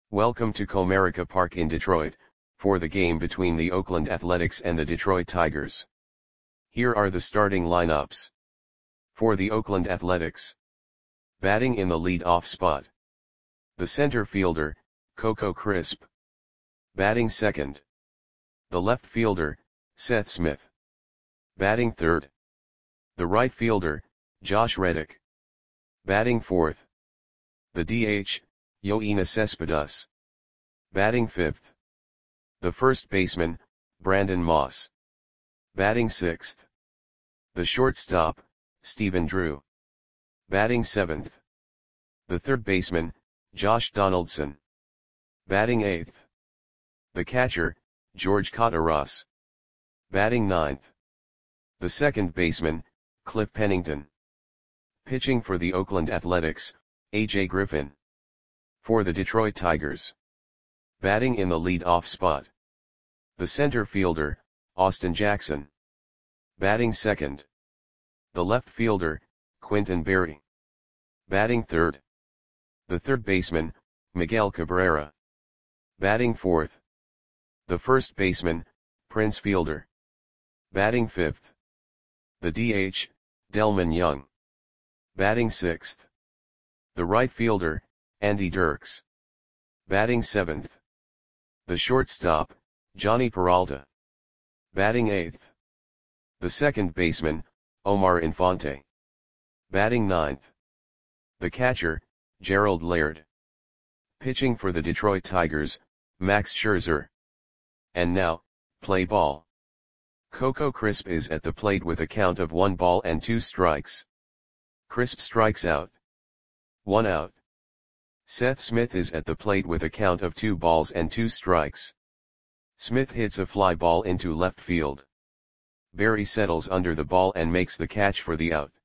Welcome to Comerica Park in Detroit, for the game between the Oakland Athletics and the Detroit Tigers. Here are the starting lineups. For the Oakland Athletics. Batting in the lead-off spot. The center fielder, Coco Crisp. Batting second. The left fielder, Seth Smith. Batting third. The right fielder, Josh Reddick. Batting fourth. The DH, Yoenis Cespedes. Batting fifth. The first baseman, Brandon Moss. Batting sixth. The shortstop, Stephen Drew. Batting seventh. The third baseman, Josh Donaldson. Batting eighth. The catcher, George Kataras. Batting ninth. The second baseman, Cliff Pennington. Pitching for the Oakland Athletics, A.J. Griffin. For the Detroit Tigers. Batting in the lead-off spot. The center fielder, Austin Jackson. Batting second. The left fielder, Quintin Berry. Batting third. The third baseman, Miguel Cabrera. Batting fourth. The first baseman, Prince Fielder. Batting fifth. The DH, Delmon Young. Batting sixth. The right fielder, Andy Dirks. Batting seventh. The shortstop, Johnny Peralta. Batting eighth. The second baseman, Omar Infante. Batting ninth. The catcher, Gerald Laird. Pitching for the Detroit Tigers, Max Scherzer. And now, play ball. Coco Crisp is at the plate with a count of 1 ball and 2 strikes. Crisp strikes out. 1 out. Seth Smith is at the plate with a count of 2 balls and 2 strikes. Smith hits a fly ball into left field. Berry settles under the ball and makes the catch for the out.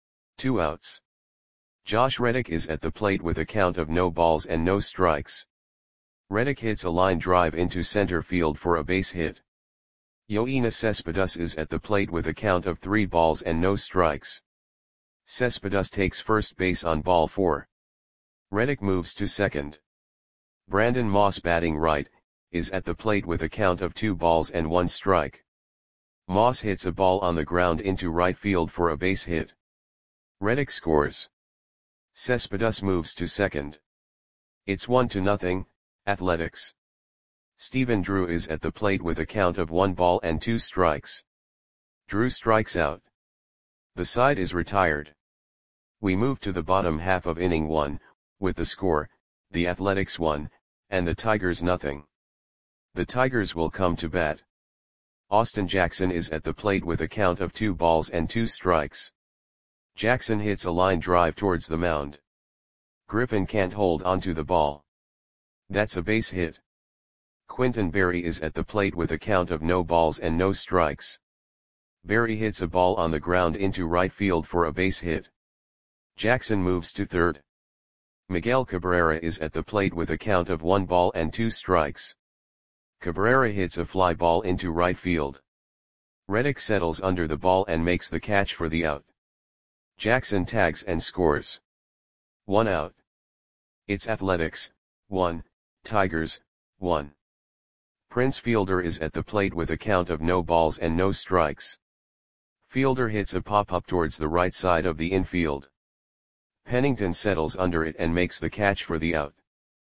2 outs. Josh Reddick is at the plate with a count of no balls and no strikes. Reddick hits a line drive into center field for a base hit. Yoenis Cespedes is at the plate with a count of 3 balls and no strikes. Cespedes takes first base on ball 4. Reddick moves to second. Brandon Moss, batting right, is at the plate with a count of 2 balls and 1 strike. Moss hits a ball on the ground into right field for a base hit. Reddick scores. Cespedes moves to second. It's 1-0, Athletics. Stephen Drew is at the plate with a count of 1 ball and 2 strikes. Drew strikes out. The side is retired. We move to the bottom half of inning 1, with the score, the Athletics 1, and the Tigers 0. The Tigers will come to bat. Austin Jackson is at the plate with a count of 2 balls and 2 strikes. Jackson hits a line drive towards the mound. Griffin can't hold onto the ball. That's a base hit. Quintin Berry is at the plate with a count of no balls and no strikes. Berry hits a ball on the ground into right field for a base hit. Jackson moves to third. Miguel Cabrera is at the plate with a count of 1 ball and 2 strikes. Cabrera hits a fly ball into right field. Reddick settles under the ball and makes the catch for the out. Jackson tags and scores. 1 out. It's Athletics 1, Tigers 1. Prince Fielder is at the plate with a count of no balls and no strikes. Fielder hits a pop-up towards the right side of the infield. Pennington settles under it and makes the catch for the out.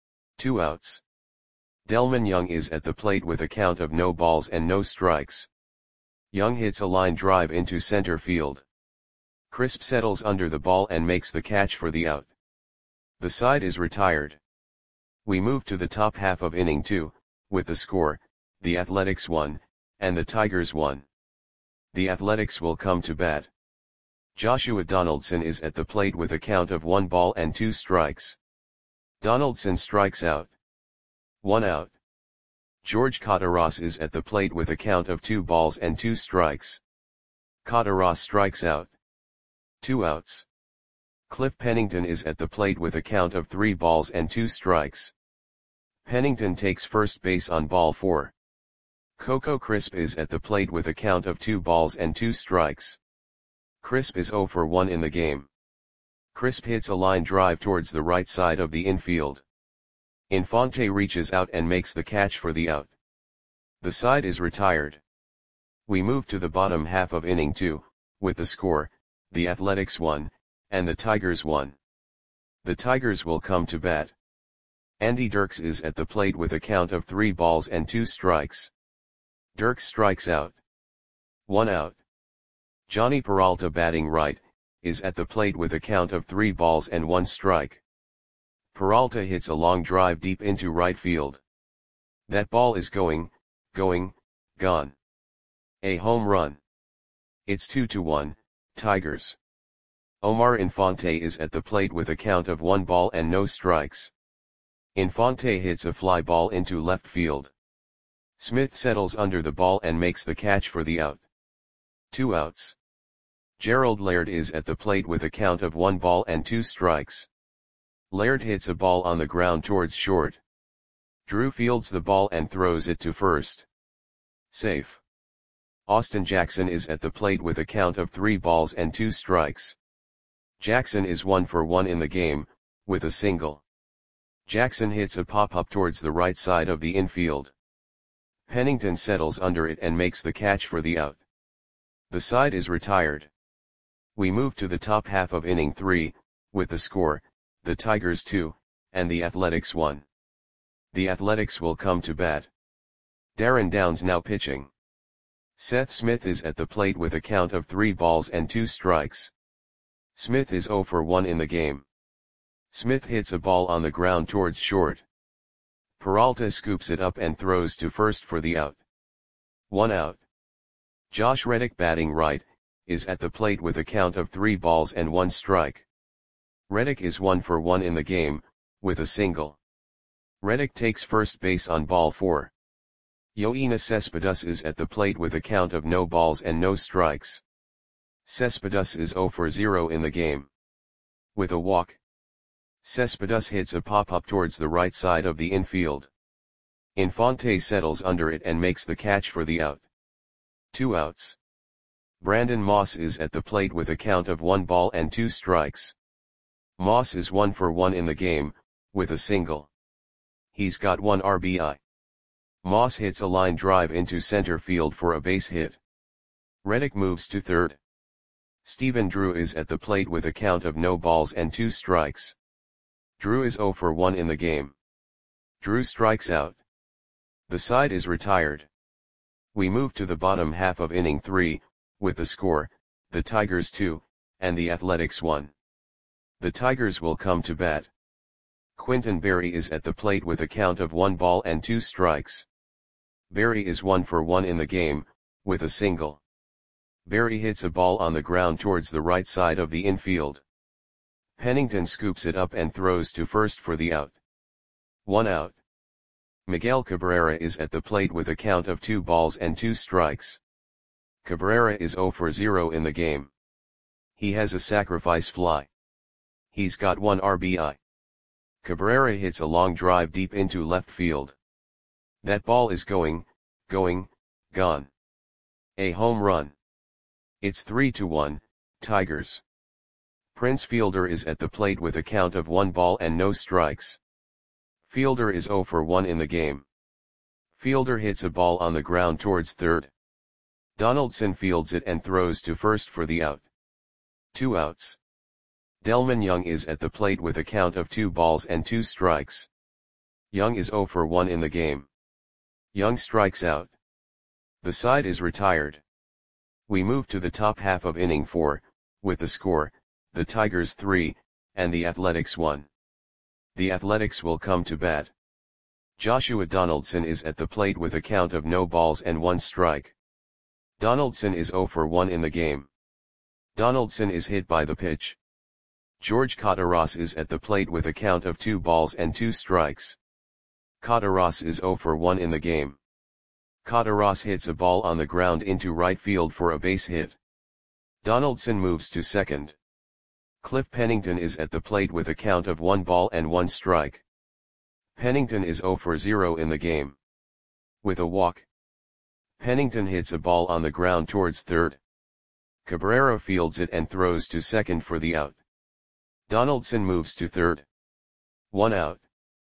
2 outs. Delmon Young is at the plate with a count of no balls and no strikes. Young hits a line drive into center field. Crisp settles under the ball and makes the catch for the out. The side is retired. We move to the top half of inning 2, with the score, the Athletics 1, and the Tigers 1. The Athletics will come to bat. Joshua Donaldson is at the plate with a count of 1 ball and 2 strikes. Donaldson strikes out. 1 out. George Kataras is at the plate with a count of 2 balls and 2 strikes. Kataras strikes out. 2 outs. Cliff Pennington is at the plate with a count of 3 balls and 2 strikes. Pennington takes first base on ball 4. Coco Crisp is at the plate with a count of 2 balls and 2 strikes. Crisp is 0 for 1 in the game. Crisp hits a line drive towards the right side of the infield. Infante reaches out and makes the catch for the out. The side is retired. We move to the bottom half of inning 2, with the score, the Athletics 1, and the Tigers 1. The Tigers will come to bat. Andy Dirks is at the plate with a count of 3 balls and 2 strikes. Dirks strikes out. 1 out. Johnny Peralta, batting right, is at the plate with a count of 3 balls and 1 strike. Peralta hits a long drive deep into right field. That ball is gone. A home run. It's 2-1, Tigers. Omar Infante is at the plate with a count of 1 ball and no strikes. Infante hits a fly ball into left field. Smith settles under the ball and makes the catch for the out. 2 outs. Gerald Laird is at the plate with a count of 1 ball and 2 strikes. Laird hits a ball on the ground towards short. Drew fields the ball and throws it to first. Safe. Austin Jackson is at the plate with a count of 3 balls and 2 strikes. Jackson is 1 for 1 in the game, with a single. Jackson hits a pop-up towards the right side of the infield. Pennington settles under it and makes the catch for the out. The side is retired. We move to the top half of inning 3, with the score, the Tigers 2, and the Athletics 1. The Athletics will come to bat. Darren Downs now pitching. Seth Smith is at the plate with a count of 3 balls and 2 strikes. Smith is 0 for 1 in the game. Smith hits a ball on the ground towards short. Peralta scoops it up and throws to first for the out. 1 out. Josh Reddick, batting right, is at the plate with a count of 3 balls and 1 strike. Reddick is 1 for 1 in the game, with a single. Reddick takes first base on ball 4. Yoenis Cespedes is at the plate with a count of no balls and no strikes. Cespedes is 0 for 0 in the game. With a walk. Cespedes hits a pop-up towards the right side of the infield. Infante settles under it and makes the catch for the out. 2 outs. Brandon Moss is at the plate with a count of 1 ball and 2 strikes. Moss is 1 for 1 in the game, with a single. He's got 1 RBI. Moss hits a line drive into center field for a base hit. Reddick moves to third. Stephen Drew is at the plate with a count of no balls and 2 strikes. Drew is 0 for 1 in the game. Drew strikes out. The side is retired. We move to the bottom half of inning 3, with the score, the Tigers 2, and the Athletics 1. The Tigers will come to bat. Quinton Berry is at the plate with a count of 1 ball and 2 strikes. Berry is 1 for 1 in the game, with a single. Berry hits a ball on the ground towards the right side of the infield. Pennington scoops it up and throws to first for the out. 1 out. Miguel Cabrera is at the plate with a count of 2 balls and 2 strikes. Cabrera is 0 for 0 in the game. He has a sacrifice fly. He's got 1 RBI. Cabrera hits a long drive deep into left field. That ball is gone. A home run. It's 3-1, Tigers. Prince Fielder is at the plate with a count of 1 ball and no strikes. Fielder is 0 for 1 in the game. Fielder hits a ball on the ground towards third. Donaldson fields it and throws to first for the out. 2 outs. Delman Young is at the plate with a count of 2 balls and 2 strikes. Young is 0 for 1 in the game. Young strikes out. The side is retired. We move to the top half of inning 4, with the score, the Tigers 3, and the Athletics 1. The Athletics will come to bat. Joshua Donaldson is at the plate with a count of no balls and 1 strike. Donaldson is 0 for 1 in the game. Donaldson is hit by the pitch. George Cotaras is at the plate with a count of 2 balls and 2 strikes. Cotaras is 0 for 1 in the game. Cotaras hits a ball on the ground into right field for a base hit. Donaldson moves to second. Cliff Pennington is at the plate with a count of 1 ball and 1 strike. Pennington is 0 for 0 in the game. With a walk. Pennington hits a ball on the ground towards third. Cabrera fields it and throws to second for the out. Donaldson moves to third. 1 out.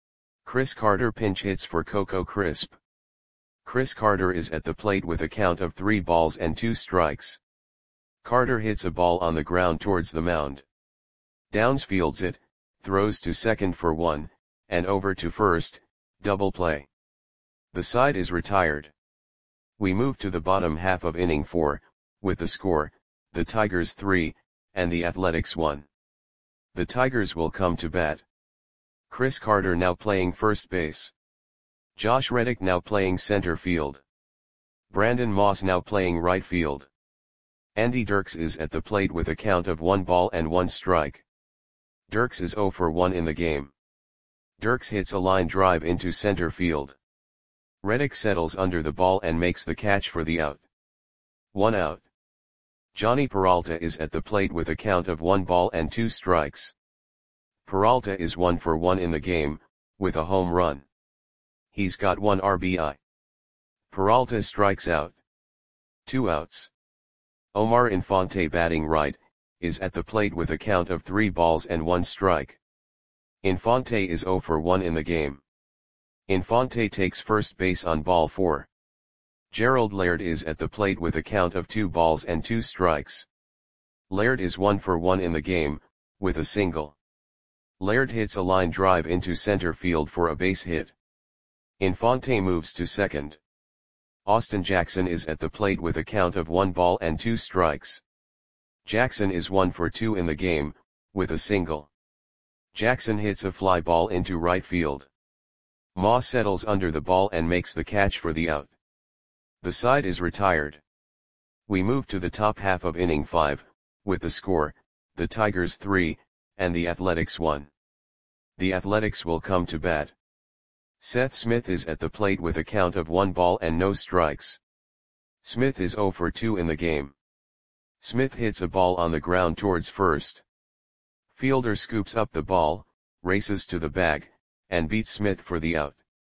Chris Carter pinch hits for Coco Crisp. Chris Carter is at the plate with a count of 3 balls and 2 strikes. Carter hits a ball on the ground towards the mound. Downs fields it, throws to second for 1, and over to first, double play. The side is retired. We move to the bottom half of inning 4, with the score, the Tigers 3, and the Athletics 1. The Tigers will come to bat. Chris Carter now playing first base. Josh Reddick now playing center field. Brandon Moss now playing right field. Andy Dirks is at the plate with a count of 1 ball and 1 strike. Dirks is 0 for 1 in the game. Dirks hits a line drive into center field. Reddick settles under the ball and makes the catch for the out. 1 out. Johnny Peralta is at the plate with a count of 1 ball and 2 strikes. Peralta is 1 for 1 in the game, with a home run. He's got 1 RBI. Peralta strikes out. 2 outs. Omar Infante batting right, is at the plate with a count of 3 balls and 1 strike. Infante is 0 for 1 in the game. Infante takes first base on ball 4. Gerald Laird is at the plate with a count of 2 balls and 2 strikes. Laird is 1 for 1 in the game, with a single. Laird hits a line drive into center field for a base hit. Infante moves to second. Austin Jackson is at the plate with a count of 1 ball and 2 strikes. Jackson is 1 for 2 in the game, with a single. Jackson hits a fly ball into right field. Moss settles under the ball and makes the catch for the out. The side is retired. We move to the top half of inning 5, with the score, the Tigers 3, and the Athletics 1. The Athletics will come to bat. Seth Smith is at the plate with a count of 1 ball and no strikes. Smith is 0 for 2 in the game. Smith hits a ball on the ground towards first. Fielder scoops up the ball, races to the bag, and beats Smith for the out.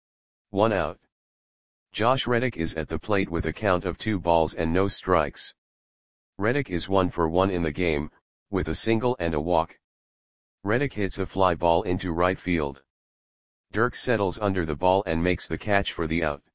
1 out. Josh Reddick is at the plate with a count of 2 balls and no strikes. Reddick is 1 for 1 in the game, with a single and a walk. Reddick hits a fly ball into right field. Dirks settles under the ball and makes the catch for the out.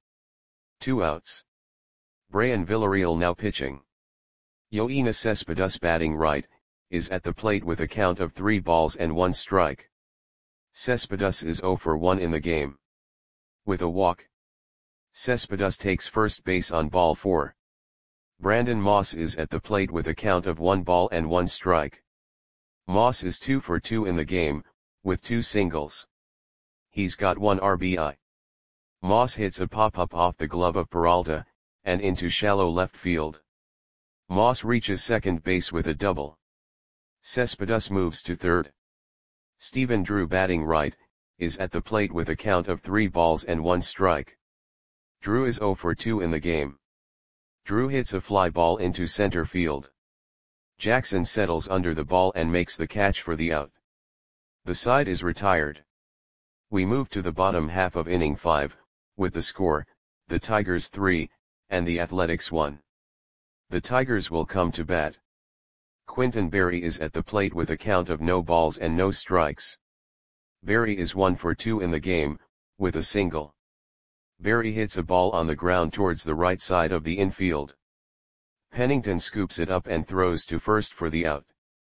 2 outs. Brian Villarreal now pitching. Yoenis Cespedes batting right, is at the plate with a count of 3 balls and 1 strike. Cespedes is 0 for 1 in the game. With a walk. Cespedes takes first base on ball 4. Brandon Moss is at the plate with a count of 1 ball and 1 strike. Moss is 2 for 2 in the game, with 2 singles. He's got 1 RBI. Moss hits a pop-up off the glove of Peralta, and into shallow left field. Moss reaches second base with a double. Cespedes moves to third. Stephen Drew batting right, is at the plate with a count of 3 balls and 1 strike. Drew is 0 for 2 in the game. Drew hits a fly ball into center field. Jackson settles under the ball and makes the catch for the out. The side is retired. We move to the bottom half of inning 5, with the score, the Tigers 3, and the Athletics 1. The Tigers will come to bat. Quinton Berry is at the plate with a count of no balls and no strikes. Berry is 1 for 2 in the game, with a single. Berry hits a ball on the ground towards the right side of the infield. Pennington scoops it up and throws to first for the out.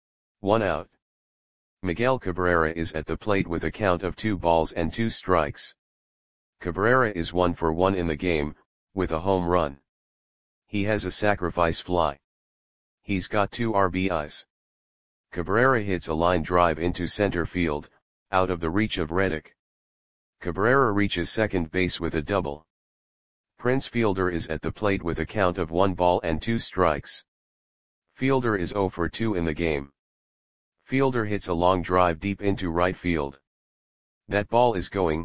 1 out. Miguel Cabrera is at the plate with a count of 2 balls and 2 strikes. Cabrera is 1 for 1 in the game, with a home run. He has a sacrifice fly. He's got 2 RBIs. Cabrera hits a line drive into center field, out of the reach of Reddick. Cabrera reaches second base with a double. Prince Fielder is at the plate with a count of 1 ball and 2 strikes. Fielder is 0 for 2 in the game. Fielder hits a long drive deep into right field. That ball is gone.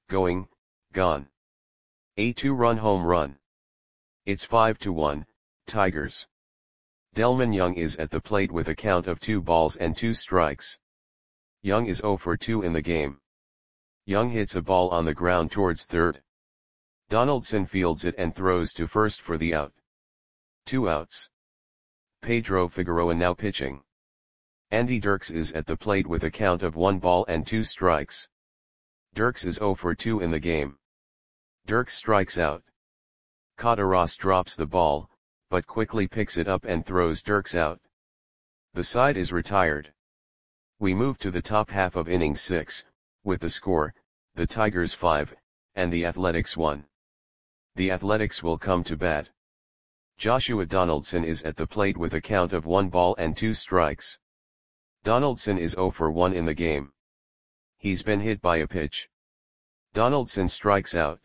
A 2-run home run. It's 5-1, Tigers. Delman Young is at the plate with a count of 2 balls and 2 strikes. Young is 0 for 2 in the game. Young hits a ball on the ground towards third. Donaldson fields it and throws to first for the out. 2 outs. Pedro Figueroa now pitching. Andy Dirks is at the plate with a count of 1 ball and 2 strikes. Dirks is 0 for 2 in the game. Dirks strikes out. Kataras drops the ball, but quickly picks it up and throws Dirks out. The side is retired. We move to the top half of innings 6, with the score, the Tigers 5, and the Athletics 1. The Athletics will come to bat. Joshua Donaldson is at the plate with a count of 1 ball and 2 strikes. Donaldson is 0 for 1 in the game. He's been hit by a pitch. Donaldson strikes out.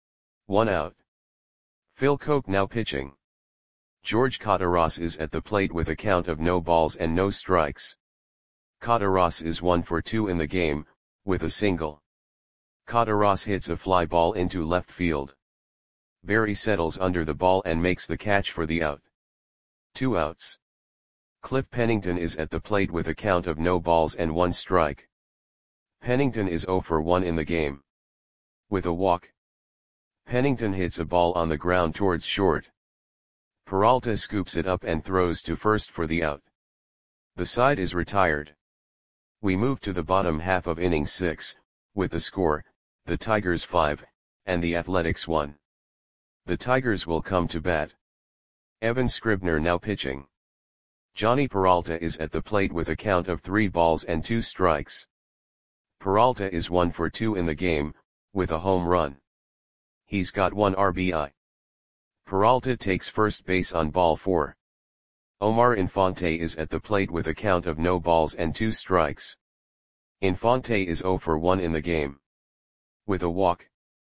1 out. Phil Coke now pitching. George Kataras is at the plate with a count of no balls and no strikes. Kataras is 1 for 2 in the game, with a single. Kataras hits a fly ball into left field. Barry settles under the ball and makes the catch for the out. 2 outs. Cliff Pennington is at the plate with a count of no balls and 1 strike. Pennington is 0 for 1 in the game. With a walk. Pennington hits a ball on the ground towards short. Peralta scoops it up and throws to first for the out. The side is retired. We move to the bottom half of inning 6, with the score, the Tigers 5, and the Athletics 1. The Tigers will come to bat. Evan Scribner now pitching. Johnny Peralta is at the plate with a count of 3 balls and 2 strikes. Peralta is 1 for 2 in the game, with a home run. He's got 1 RBI. Peralta takes first base on ball 4. Omar Infante is at the plate with a count of no balls and 2 strikes. Infante is 0 for 1 in the game. With a walk.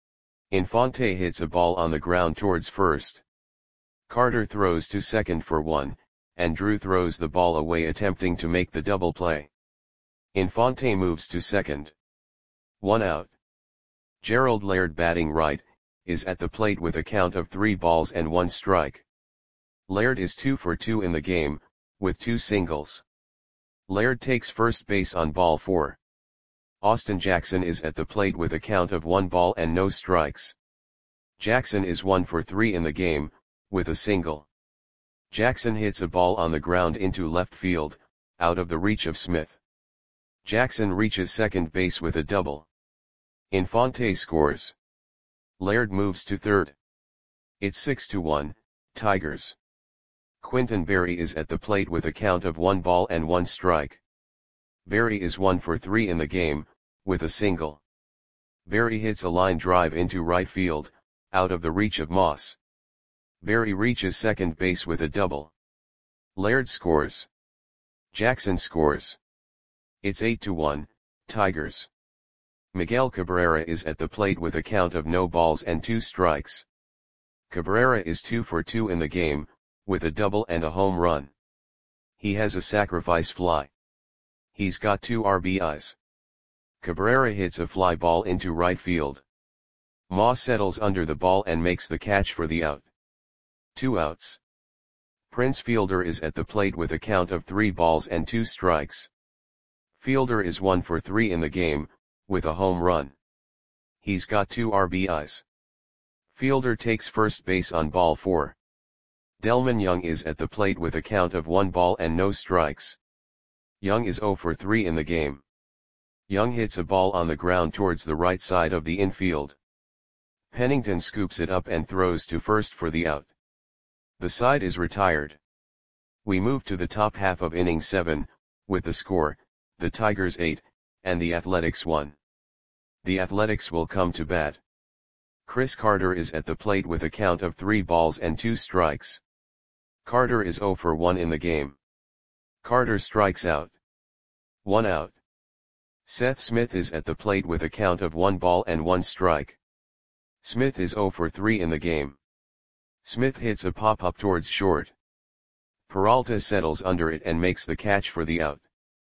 Infante hits a ball on the ground towards first. Carter throws to second for 1, and Drew throws the ball away attempting to make the double play. Infante moves to second. 1 out. Gerald Laird batting right, is at the plate with a count of 3 balls and 1 strike. Laird is 2 for 2 in the game, with 2 singles. Laird takes first base on ball 4. Austin Jackson is at the plate with a count of 1 ball and no strikes. Jackson is 1 for 3 in the game, with a single. Jackson hits a ball on the ground into left field, out of the reach of Smith. Jackson reaches second base with a double. Infante scores. Laird moves to third. It's 6-1, Tigers. Quinton Berry is at the plate with a count of 1 ball and 1 strike. Berry is 1 for 3 in the game, with a single. Berry hits a line drive into right field, out of the reach of Moss. Berry reaches second base with a double. Laird scores. Jackson scores. It's 8-1, Tigers. Miguel Cabrera is at the plate with a count of no balls and 2 strikes. Cabrera is 2 for 2 in the game, with a double and a home run. He has a sacrifice fly. He's got 2 RBIs. Cabrera hits a fly ball into right field. Moss settles under the ball and makes the catch for the out. 2 outs. Prince Fielder is at the plate with a count of 3 balls and 2 strikes. Fielder is 1 for 3 in the game, with a home run. He's got 2 RBIs. Fielder takes first base on ball 4. Delman Young is at the plate with a count of 1 ball and no strikes. Young is 0 for 3 in the game. Young hits a ball on the ground towards the right side of the infield. Pennington scoops it up and throws to first for the out. The side is retired. We move to the top half of inning 7, with the score, the Tigers 8, and the Athletics 1. The Athletics will come to bat. Chris Carter is at the plate with a count of 3 balls and 2 strikes. Carter is 0 for 1 in the game. Carter strikes out. 1 out. Seth Smith is at the plate with a count of 1 ball and 1 strike. Smith is 0 for 3 in the game. Smith hits a pop-up towards short. Peralta settles under it and makes the catch for the out.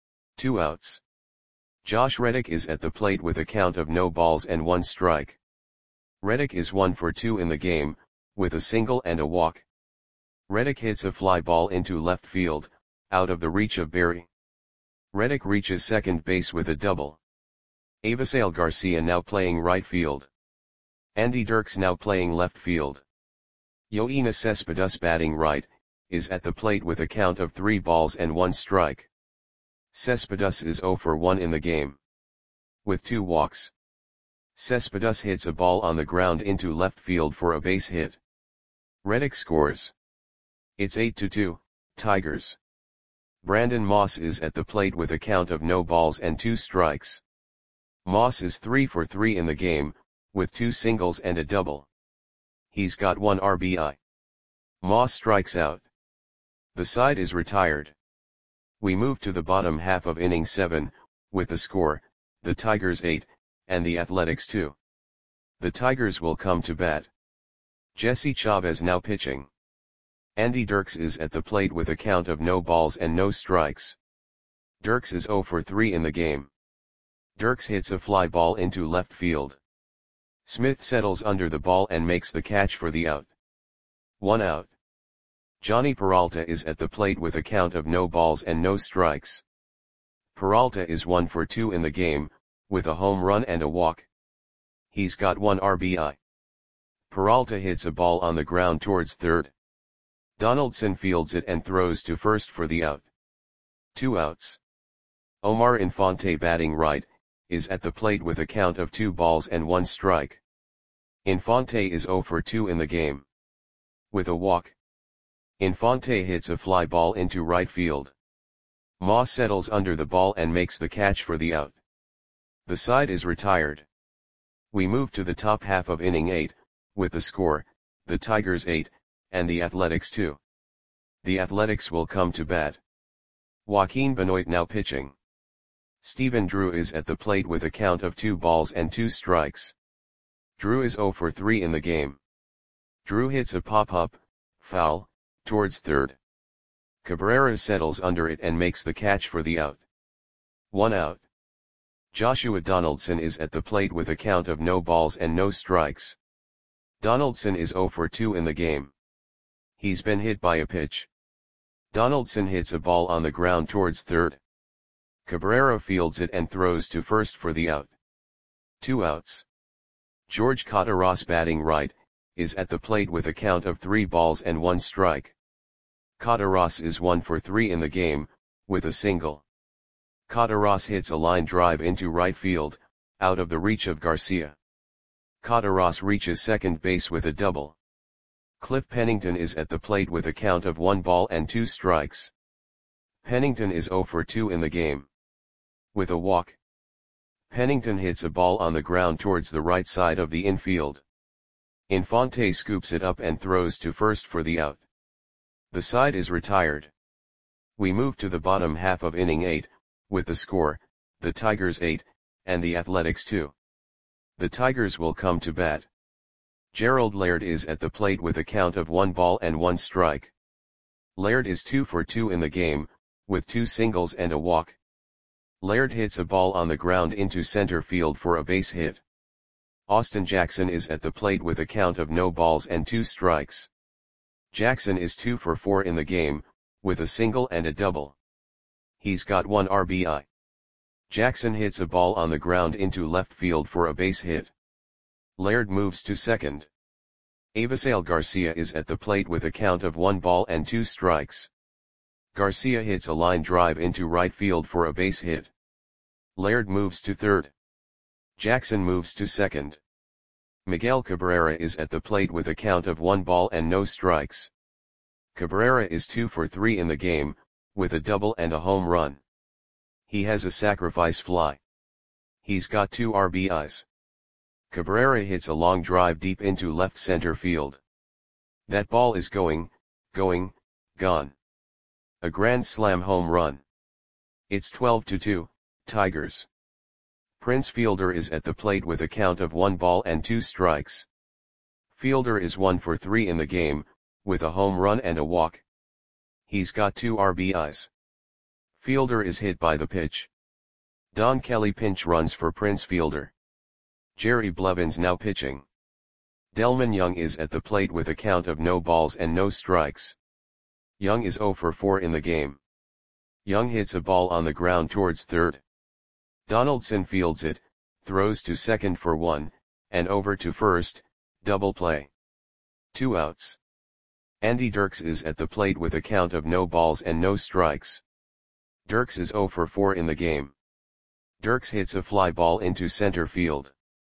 2 outs. Josh Reddick is at the plate with a count of no balls and 1 strike. Reddick is 1 for 2 in the game, with a single and a walk. Reddick hits a fly ball into left field, out of the reach of Berry. Reddick reaches second base with a double. Avisail Garcia now playing right field. Andy Dirks now playing left field. Yoenis Cespedes batting right, is at the plate with a count of 3 balls and 1 strike. Cespedes is 0 for 1 in the game. With 2 walks. Cespedes hits a ball on the ground into left field for a base hit. Reddick scores. It's 8-2, Tigers. Brandon Moss is at the plate with a count of no balls and 2 strikes. Moss is 3 for 3 in the game, with 2 singles and a double. He's got 1 RBI. Moss strikes out. The side is retired. We move to the bottom half of inning 7, with the score, the Tigers 8, and the Athletics 2. The Tigers will come to bat. Jesse Chavez now pitching. Andy Dirks is at the plate with a count of no balls and no strikes. Dirks is 0 for 3 in the game. Dirks hits a fly ball into left field. Smith settles under the ball and makes the catch for the out. 1 out. Johnny Peralta is at the plate with a count of no balls and no strikes. Peralta is 1 for 2 in the game, with a home run and a walk. He's got 1 RBI. Peralta hits a ball on the ground towards third. Donaldson fields it and throws to first for the out. 2 outs. Omar Infante batting right, is at the plate with a count of 2 balls and 1 strike. Infante is 0 for 2 in the game. With a walk. Infante hits a fly ball into right field. Moss settles under the ball and makes the catch for the out. The side is retired. We move to the top half of inning 8, with the score, the Tigers 8, and the Athletics 2. The Athletics will come to bat. Joaquin Benoit now pitching. Stephen Drew is at the plate with a count of 2 balls and 2 strikes. Drew is 0 for 3 in the game. Drew hits a pop-up, foul, towards third. Cabrera settles under it and makes the catch for the out. 1 out. Joshua Donaldson is at the plate with a count of no balls and no strikes. Donaldson is 0 for 2 in the game. He's been hit by a pitch. Donaldson hits a ball on the ground towards third. Cabrera fields it and throws to first for the out. 2 outs. George Cotaros batting right, is at the plate with a count of 3 balls and 1 strike. Cotaros is 1 for 3 in the game, with a single. Cotaros hits a line drive into right field, out of the reach of Garcia. Cotaros reaches second base with a double. Cliff Pennington is at the plate with a count of 1 ball and 2 strikes. Pennington is 0 for 2 in the game. With a walk. Pennington hits a ball on the ground towards the right side of the infield. Infante scoops it up and throws to first for the out. The side is retired. We move to the bottom half of inning 8, with the score, the Tigers 8, and the Athletics 2. The Tigers will come to bat. Gerald Laird is at the plate with a count of 1 ball and 1 strike. Laird is 2 for 2 in the game, with 2 singles and a walk. Laird hits a ball on the ground into center field for a base hit. Austin Jackson is at the plate with a count of no balls and 2 strikes. Jackson is 2 for 4 in the game, with a single and a double. He's got 1 RBI. Jackson hits a ball on the ground into left field for a base hit. Laird moves to second. Avisail Garcia is at the plate with a count of 1 ball and 2 strikes. Garcia hits a line drive into right field for a base hit. Laird moves to third. Jackson moves to second. Miguel Cabrera is at the plate with a count of 1 ball and no strikes. Cabrera is 2 for 3 in the game, with a double and a home run. He has a sacrifice fly. He's got 2 RBIs. Cabrera hits a long drive deep into left center field. That ball is going, gone. A grand slam home run. It's 12-2, Tigers. Prince Fielder is at the plate with a count of 1 ball and 2 strikes. Fielder is 1 for 3 in the game, with a home run and a walk. He's got 2 RBIs. Fielder is hit by the pitch. Don Kelly pinch runs for Prince Fielder. Jerry Blevins now pitching. Delman Young is at the plate with a count of no balls and no strikes. Young is 0 for 4 in the game. Young hits a ball on the ground towards third. Donaldson fields it, throws to second for 1, and over to first, double play. 2 outs. Andy Dirks is at the plate with a count of no balls and no strikes. Dirks is 0 for 4 in the game. Dirks hits a fly ball into center field.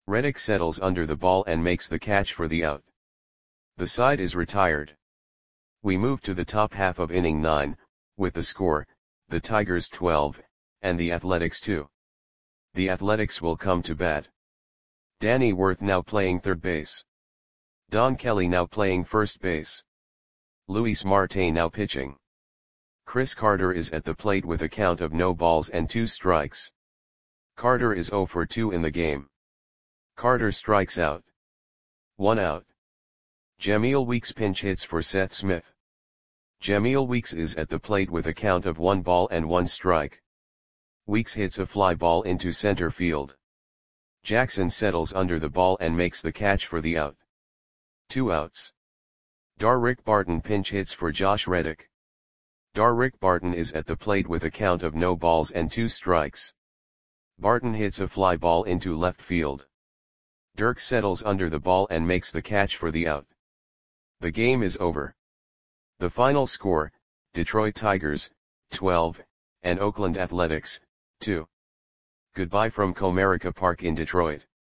Reddick settles under the ball and makes the catch for the out. The side is retired. We move to the top half of inning 9, with the score, the Tigers 12, and the Athletics 2. The Athletics will come to bat. Danny Worth now playing third base. Don Kelly now playing first base. Luis Marte now pitching. Chris Carter is at the plate with a count of no balls and 2 strikes. Carter is 0 for 2 in the game. Carter strikes out. 1 out. Jamil Weeks pinch hits for Seth Smith. Jamil Weeks is at the plate with a count of 1 ball and 1 strike. Weeks hits a fly ball into center field. Jackson settles under the ball and makes the catch for the out. 2 outs. Darrick Barton pinch hits for Josh Reddick. Darrick Barton is at the plate with a count of no balls and 2 strikes. Barton hits a fly ball into left field. Dirk settles under the ball and makes the catch for the out. The game is over. The final score, Detroit Tigers, 12, and Oakland Athletics, 2. Goodbye from Comerica Park in Detroit.